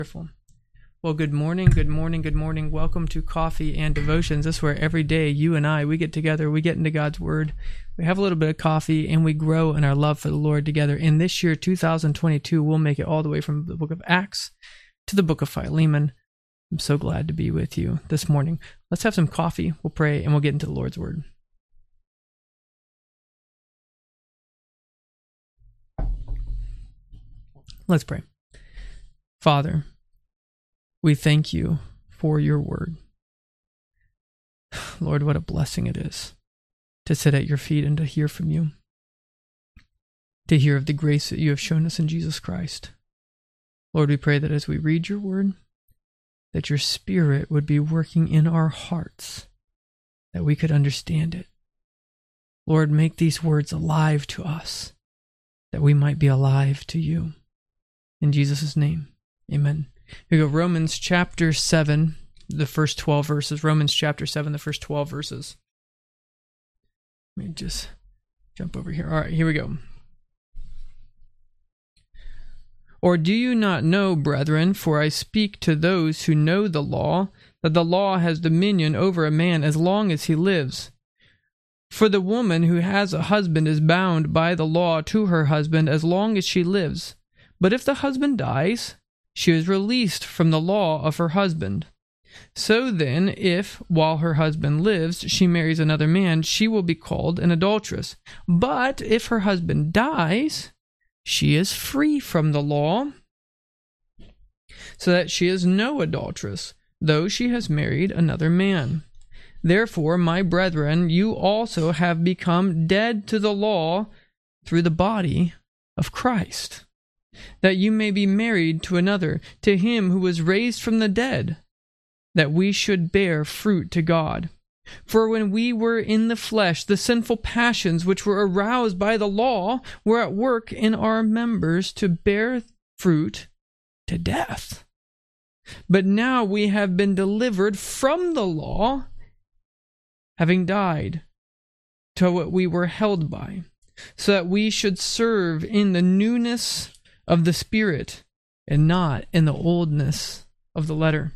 Wonderful. Well, good morning, good morning, good morning. Welcome to Coffee and Devotions. This is where every day you and I, we get together, we get into God's Word, we have a little bit of coffee, and we grow in our love for the Lord together. In this year, 2022, we'll make it all the way from the book of Acts to the book of Philemon. I'm so glad to be with you this morning. Let's have some coffee, we'll pray, and we'll get into the Lord's Word. Let's pray. Father, we thank you for your word. Lord, what a blessing it is to sit at your feet and to hear from you, to hear of the grace that you have shown us in Jesus Christ. Lord, we pray that as we read your word, that your Spirit would be working in our hearts, that we could understand it. Lord, make these words alive to us, that we might be alive to you. In Jesus' name, amen. Here we go, Romans chapter 7, the first 12 verses. Romans chapter 7, the first 12 verses. Let me just jump over here. All right, here we go. Or do you not know, brethren, for I speak to those who know the law, that the law has dominion over a man as long as he lives? For the woman who has a husband is bound by the law to her husband as long as she lives. But if the husband dies, she is released from the law of her husband. So then, if, while her husband lives, she marries another man, she will be called an adulteress. But if her husband dies, she is free from the law, so that she is no adulteress, though she has married another man. Therefore, my brethren, you also have become dead to the law through the body of Christ, that you may be married to another, to him who was raised from the dead, that we should bear fruit to God. For when we were in the flesh, the sinful passions which were aroused by the law were at work in our members to bear fruit to death. But now we have been delivered from the law, having died to what we were held by, so that we should serve in the newness of the Spirit, and not in the oldness of the letter.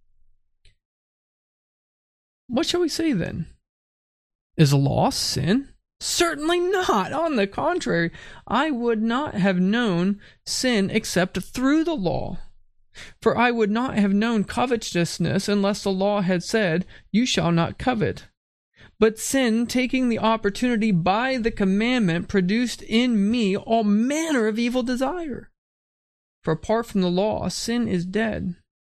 What shall we say then? Is the law sin? Certainly not. On the contrary, I would not have known sin except through the law. For I would not have known covetousness unless the law had said, "You shall not covet." But sin, taking the opportunity by the commandment, produced in me all manner of evil desire. For apart from the law, sin is dead.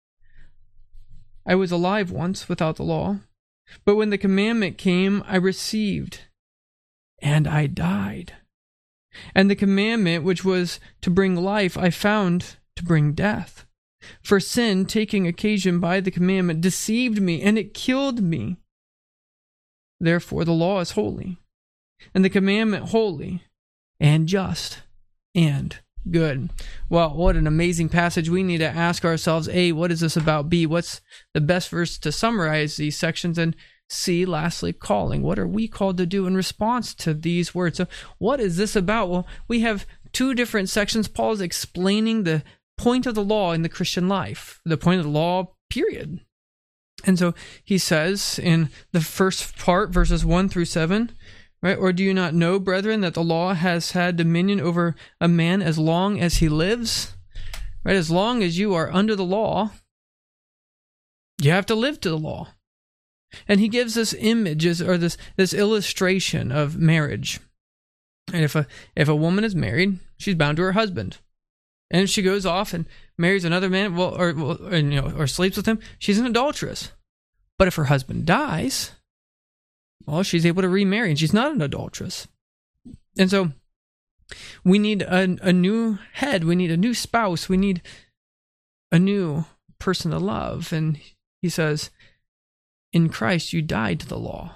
I was alive once without the law, but when the commandment came, I received, and I died. And the commandment which was to bring life, I found to bring death. For sin, taking occasion by the commandment, deceived me, and it killed me. Therefore, the law is holy, and the commandment holy, and just, and good. Well, what an amazing passage. We need to ask ourselves, A, what is this about? B, what's the best verse to summarize these sections? And C, lastly, calling. What are we called to do in response to these words? So what is this about? Well, we have two different sections. Paul is explaining the point of the law in the Christian life, the point of the law, period. And so he says in the first part, verses 1 through 7, right? Or do you not know, brethren, that the law has had dominion over a man as long as he lives? Right? As long as you are under the law, you have to live to the law. And he gives us images, or this illustration of marriage. And if a woman is married, she's bound to her husband. And if she goes off and marries another man, or sleeps with him, she's an adulteress. But if her husband dies, well, she's able to remarry, and she's not an adulteress. And so we need a new head, we need a new spouse, we need a new person to love. And he says, in Christ you died to the law.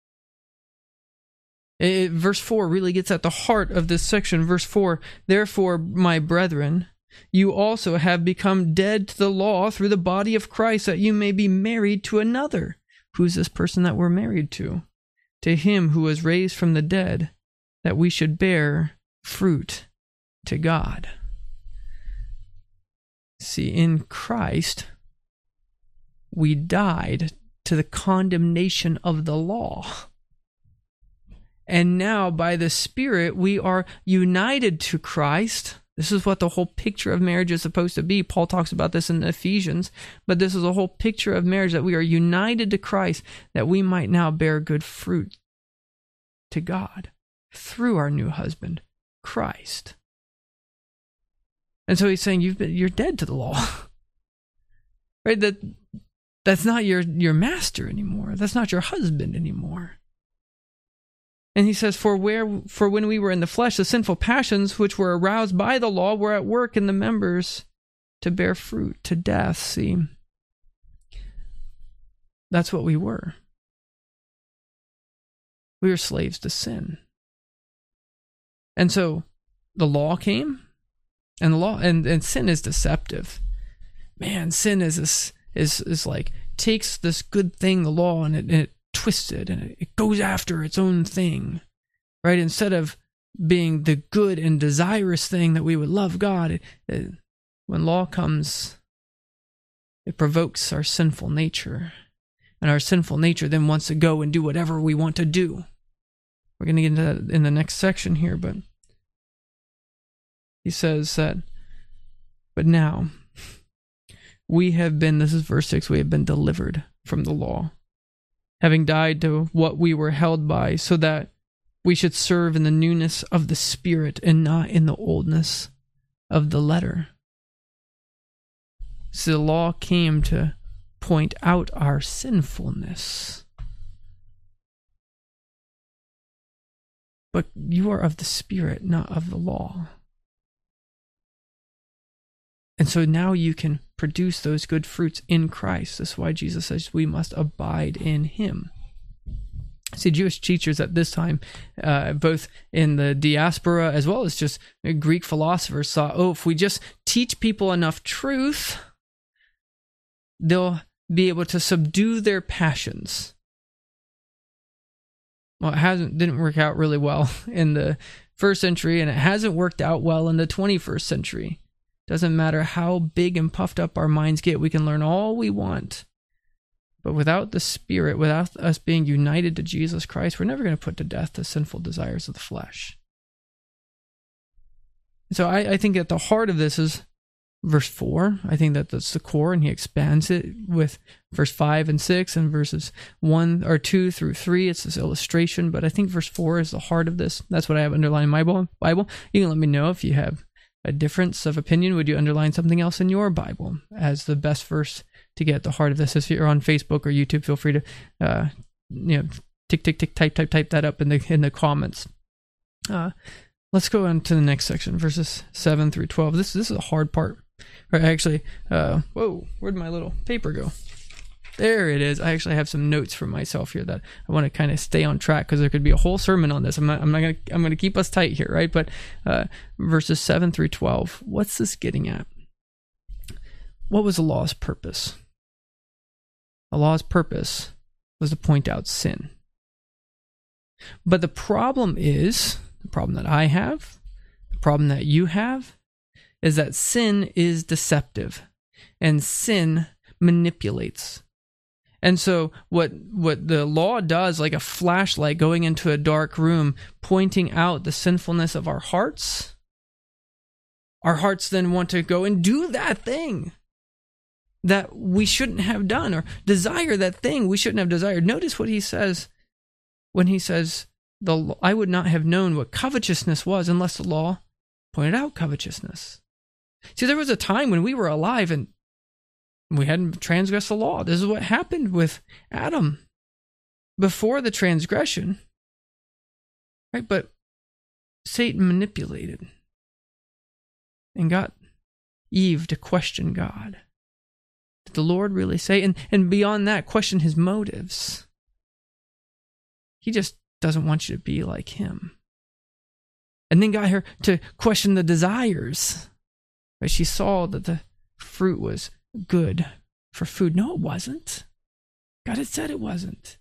Verse 4 really gets at the heart of this section. Verse 4, therefore, my brethren, you also have become dead to the law through the body of Christ, that you may be married to another. Who's this person that we're married to? To him who was raised from the dead, that we should bear fruit to God. See, in Christ, we died to the condemnation of the law. And now, by the Spirit, we are united to Christ. This is what the whole picture of marriage is supposed to be. Paul talks about this in Ephesians, but this is a whole picture of marriage, that we are united to Christ, that we might now bear good fruit to God through our new husband, Christ. And so he's saying you're dead to the law. Right? That's not your master anymore. That's not your husband anymore. And he says, for when we were in the flesh, the sinful passions which were aroused by the law were at work in the members to bear fruit to death. See, that's what we were. We were slaves to sin. And so the law came, and the law and sin is deceptive. Man, sin is like takes this good thing, the law, and it twists it, and it goes after its own thing, right? Instead of being the good and desirous thing that we would love God, when law comes, it provokes our sinful nature, and our sinful nature then wants to go and do whatever we want to do. We're going to get into that in the next section here, but he says that, but now we have been, this is verse 6, we have been delivered from the law, having died to what we were held by, so that we should serve in the newness of the Spirit and not in the oldness of the letter. So the law came to point out our sinfulness. But you are of the Spirit, not of the law. And so now you can produce those good fruits in Christ. That's why Jesus says we must abide in him. See, Jewish teachers at this time, both in the diaspora as well as just Greek philosophers, thought, if we just teach people enough truth, they'll be able to subdue their passions. Well, it didn't work out really well in the first century, and it hasn't worked out well in the 21st century. Doesn't matter how big and puffed up our minds get, we can learn all we want. But without the Spirit, without us being united to Jesus Christ, we're never going to put to death the sinful desires of the flesh. So I think at the heart of this is verse 4. I think that that's the core, and he expands it with verse 5 and 6 and verses 1 or 2 through 3. It's this illustration, but I think verse 4 is the heart of this. That's what I have underlined in my Bible. You can let me know if you have a difference of opinion. Would you underline something else in your Bible as the best verse to get at the heart of this? If you're on Facebook or YouTube, feel free to type that up in the comments. Let's go on to the next section, verses 7 through 12. This is a hard part. Right, actually, whoa, where'd my little paper go? There it is. I actually have some notes for myself here that I want to kind of stay on track, because there could be a whole sermon on this. I'm gonna keep us tight here, right? But verses 7 through 12. What's this getting at? What was the law's purpose? The law's purpose was to point out sin. But the problem that I have, the problem that you have, is that sin is deceptive, and sin manipulates. And so what the law does, like a flashlight going into a dark room, pointing out the sinfulness of our hearts then want to go and do that thing that we shouldn't have done, or desire that thing we shouldn't have desired. Notice what he says when he says, I would not have known what covetousness was unless the law pointed out covetousness. See, there was a time when we were alive and we hadn't transgressed the law. This is what happened with Adam before the transgression, right? But Satan manipulated and got Eve to question God. Did the Lord really say? And beyond that, question his motives. He just doesn't want you to be like him. And then got her to question the desires. Right? She saw that the fruit was good for food. No, it wasn't. God had said it wasn't.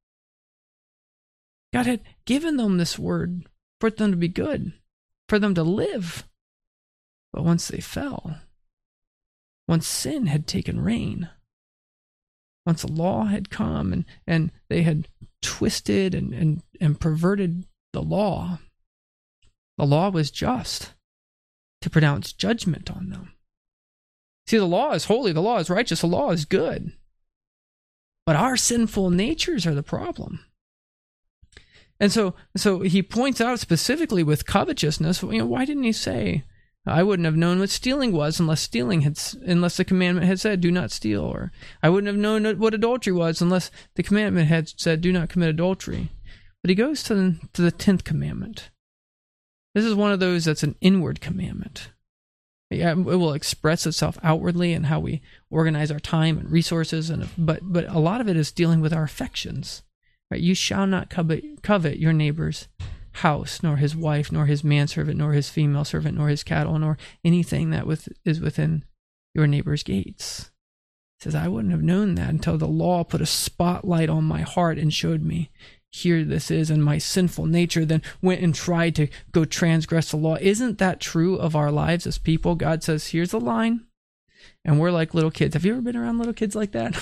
God had given them this word for them to be good, for them to live. But once they fell, once sin had taken reign, once the law had come and they had twisted and perverted the law was just to pronounce judgment on them. See, the law is holy, the law is righteous, the law is good. But our sinful natures are the problem. And so he points out specifically with covetousness, why didn't he say, I wouldn't have known what stealing was unless the commandment had said, do not steal. Or I wouldn't have known what adultery was unless the commandment had said, do not commit adultery. But he goes to the 10th commandment. This is one of those that's an inward commandment. It will express itself outwardly in how we organize our time and resources, but a lot of it is dealing with our affections. Right? You shall not covet your neighbor's house, nor his wife, nor his manservant, nor his female servant, nor his cattle, nor anything that is within your neighbor's gates. He says, I wouldn't have known that until the law put a spotlight on my heart and showed me, here this is, and my sinful nature then went and tried to go transgress the law. Isn't that true of our lives as people? God says, here's the line, and we're like little kids. Have you ever been around little kids like that?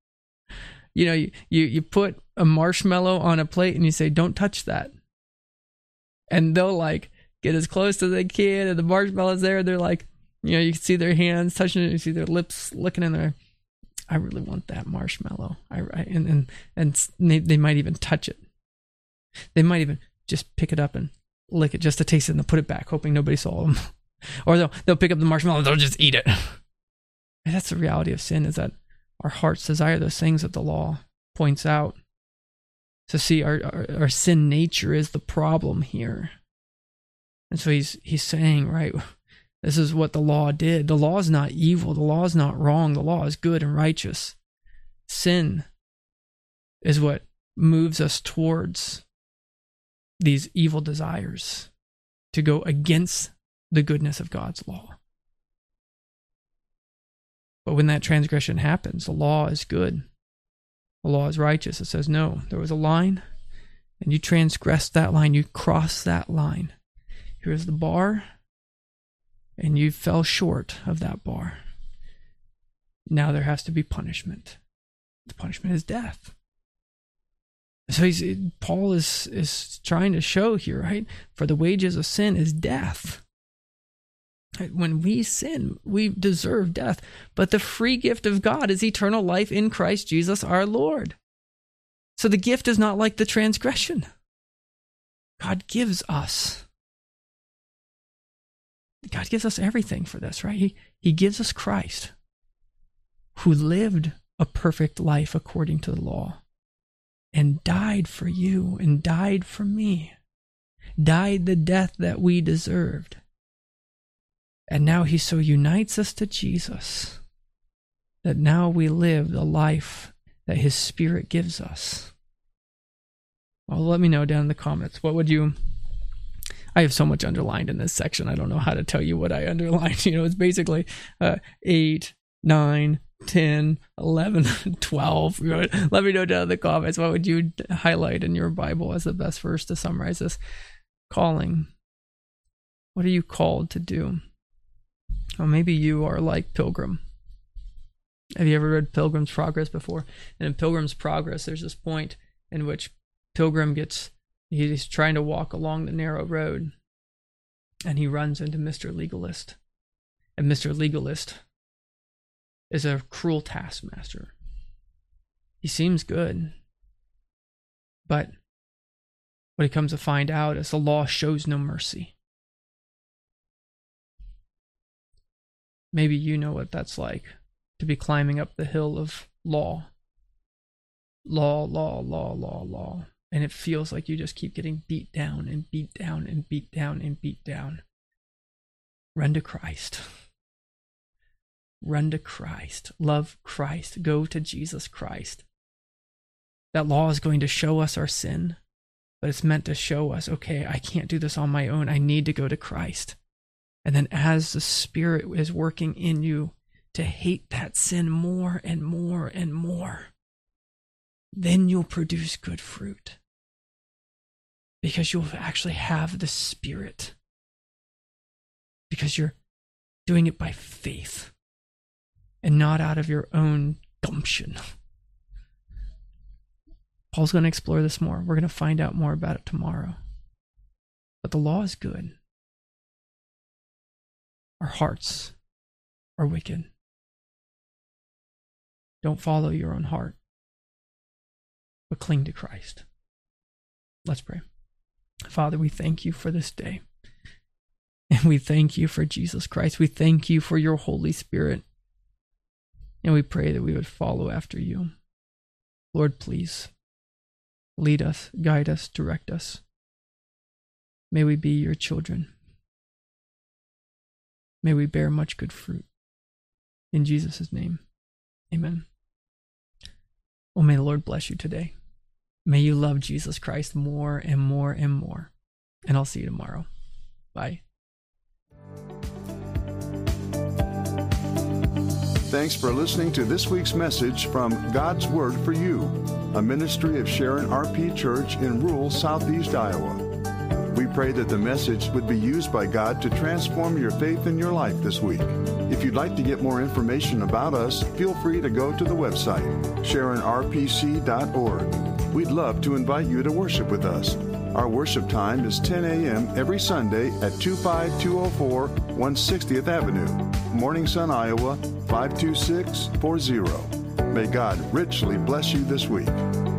You put a marshmallow on a plate and you say, don't touch that. And they'll get as close as they can, and the marshmallow's there. They're you can see their hands touching it, you see their lips licking in there. I really want that marshmallow. And they might even touch it. They might even just pick it up and lick it just to taste it and they'll put it back, hoping nobody saw them. Or they'll pick up the marshmallow and they'll just eat it. And that's the reality of sin, is that our hearts desire those things that the law points out. So see, our sin nature is the problem here. And so he's saying, right, this is what the law did. The law is not evil. The law is not wrong. The law is good and righteous. Sin is what moves us towards these evil desires to go against the goodness of God's law. But when that transgression happens, the law is good. The law is righteous. It says, no, there was a line, and you transgressed that line. You crossed that line. Here's the bar, and you fell short of that bar. Now there has to be punishment. The punishment is death. So Paul is trying to show here, right? For the wages of sin is death. When we sin, we deserve death. But the free gift of God is eternal life in Christ Jesus our Lord. So the gift is not like the transgression. God gives us everything for this, right? He gives us Christ, who lived a perfect life according to the law and died for you and died for me, died the death that we deserved. And now he so unites us to Jesus that now we live the life that his Spirit gives us. Well, let me know down in the comments. I have so much underlined in this section. I don't know how to tell you what I underlined. It's basically 8, 9, 10, 11, 12. Let me know down in the comments. What would you highlight in your Bible as the best verse to summarize this? Calling. What are you called to do? Or maybe you are like Pilgrim. Have you ever read Pilgrim's Progress before? And in Pilgrim's Progress, there's this point in which Pilgrim he's trying to walk along the narrow road, and he runs into Mr. Legalist. And Mr. Legalist is a cruel taskmaster. He seems good, but what he comes to find out is the law shows no mercy. Maybe you know what that's like, to be climbing up the hill of law. Law. And it feels like you just keep getting beat down and beat down and beat down and beat down. Run to Christ. Run to Christ. Love Christ. Go to Jesus Christ. That law is going to show us our sin, but it's meant to show us, okay, I can't do this on my own. I need to go to Christ. And then as the Spirit is working in you to hate that sin more and more and more, then you'll produce good fruit. Because you'll actually have the Spirit. Because you're doing it by faith. and not out of your own gumption. Paul's going to explore this more. We're going to find out more about it tomorrow. But the law is good. Our hearts are wicked. Don't follow your own heart, but cling to Christ. Let's pray. Father, we thank you for this day. And we thank you for Jesus Christ. We thank you for your Holy Spirit. And we pray that we would follow after you. Lord, please lead us, guide us, direct us. May we be your children. May we bear much good fruit. In Jesus' name, amen. Well, may the Lord bless you today. May you love Jesus Christ more and more and more. And I'll see you tomorrow. Bye. Thanks for listening to this week's message from God's Word for You, a ministry of Sharon RP Church in rural southeast Iowa. We pray that the message would be used by God to transform your faith in your life this week. If you'd like to get more information about us, feel free to go to the website, SharonRPC.org. We'd love to invite you to worship with us. Our worship time is 10 a.m. every Sunday at 25204 160th Avenue, Morning Sun, Iowa, 52640. May God richly bless you this week.